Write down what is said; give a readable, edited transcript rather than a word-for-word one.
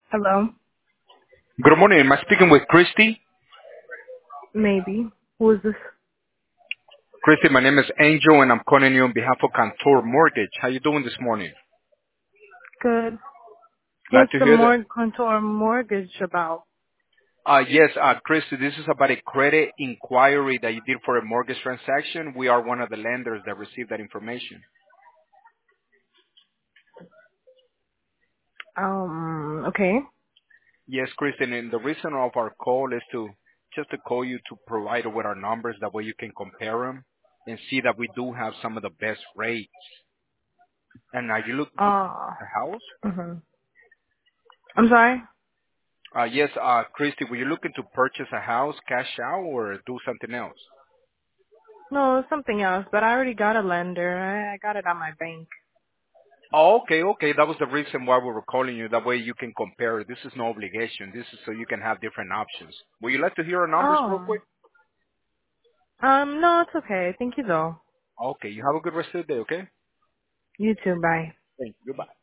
Hello? Good morning. Am I speaking with Christy? Maybe. Who is this? Christy, my name is Angel, and I'm calling you on behalf of Cantor Mortgage. How you doing this morning? Good. Glad What's to the hear that. contour mortgage about? Yes, Christy, this is about a credit inquiry that you did for a mortgage transaction. We are one of the lenders that received that information. Okay. Yes, Christy, and the reason of our call is just to call you to provide with our numbers. That way you can compare them and see that we do have some of the best rates. And are you looking to Uh, a house? hmm I'm sorry? Yes, Christy, were you looking to purchase a house, cash out, or do something else? No, something else, but I already got a lender. I got it on my bank. Oh, okay, okay. That was the reason why we were calling you. That way you can compare. This is no obligation. This is so you can have different options. Would you like to hear our numbers real Oh. quick? No, it's okay. Thank you though. Okay, you have a good rest of the day, okay? You too, bye. Thank you. Goodbye.